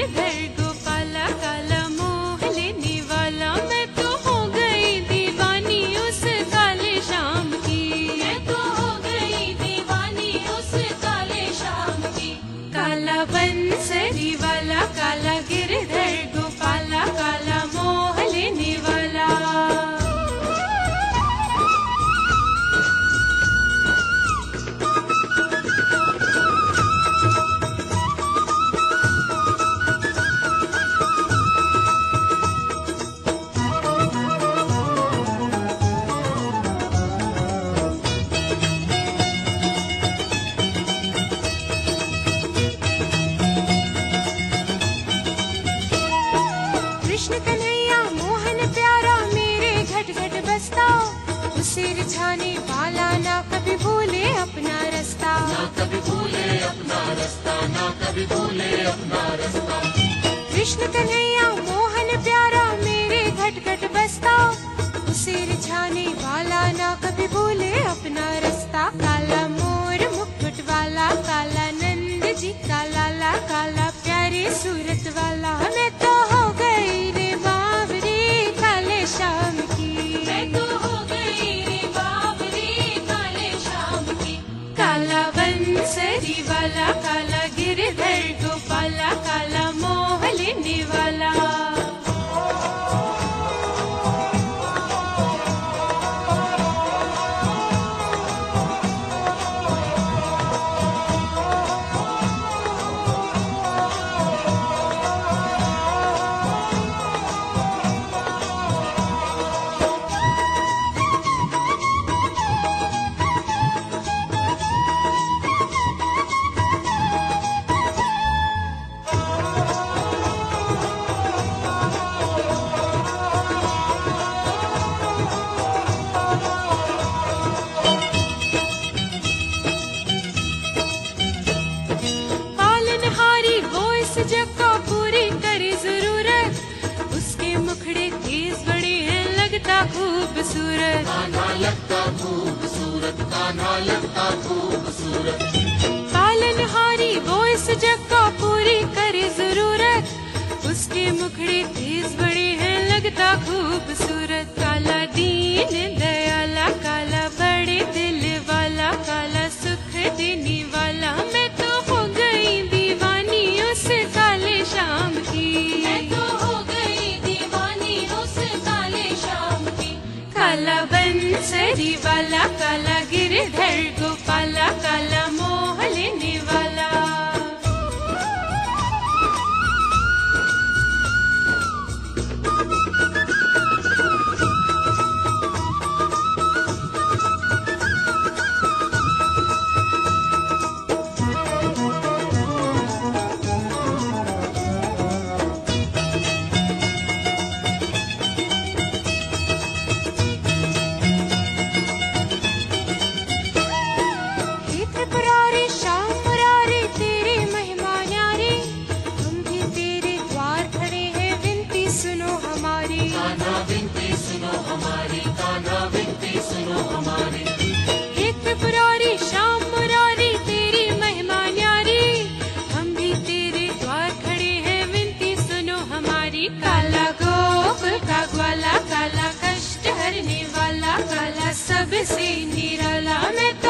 गिरधर गोपाला काला मोह लेने वाला, मैं तो हो गई दीवानी उस काले शाम की, मैं तो हो गई दीवानी उस काले शाम की। काला बंसरी वाला काला गिरधर गोपाला काला मोह लेने वाला। कृष्ण कन्हैया मोहन प्यारा मेरे घट घट बसता, उसे रिझाने वाला ना कभी भूले अपना रास्ता, ना कभी भूले अपना रास्ता, ना कभी भूले अपना रास्ता। कृष्ण कन्हैया मोहन प्यारा मेरे घट घट बसता, उसे रिझाने वाला ना कभी भूले अपना रास्ता। काला मोर मुकुट वाला काला नंद जी का लाला, काला प्यारे सूरत वाला, मैं तो हो गई रे बावरी काले शाम की, मैं तो हो गई रे बावरी काले शाम की। काला बंसरी वाला काला गिरधर गोपाला काला मोह लेने वाला। जग को पूरी करे जरूरत, उसके मुखड़े तेज बड़े हैं लगता खूबसूरत, कान्हा लगता खूबसूरत, कान्हा लगता खूबसूरत। पालनहारी वो इस जग को पूरी करे जरूरत, उसके मुखड़े तेज बड़े हैं लगता खूबसूरत। काला दीन दयाला काला बड़े दिल वाला काला सुख देने वाला, मैं तो हो गई दीवानी उस काले शाम की, मैं तो हो गई दीवानी उस काले शाम की। काला बंसरी वाला काला गिरधर गोपाला काला मोह लेने वाला। काला गोकुल का ग्वाला काला कष्ट हरने वाला काला सबसे निराला, मैं तो